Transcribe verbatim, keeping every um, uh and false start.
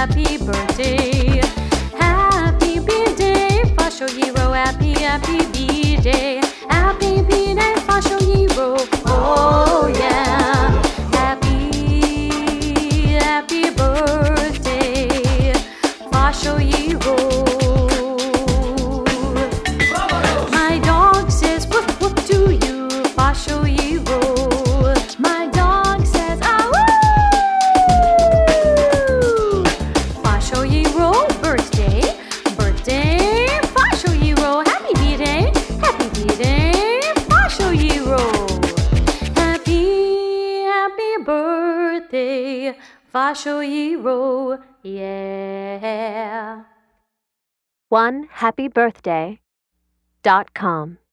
happy birthday. Happy birthday, Fashoyiro, happy, happy birthday. Happy birthday, Fashoyiro, oh yeah. Happy, happy birthday, Fashoyiro. My dog says woof woof to you, Fashoyiro. My dog says ah woo. Fashoyiro, birthday, birthday, Fashoyiro, happy birthday, happy birthday, Fashoyiro. Happy, happy birthday, Fashoyiro, yeah. one happy birthday dot com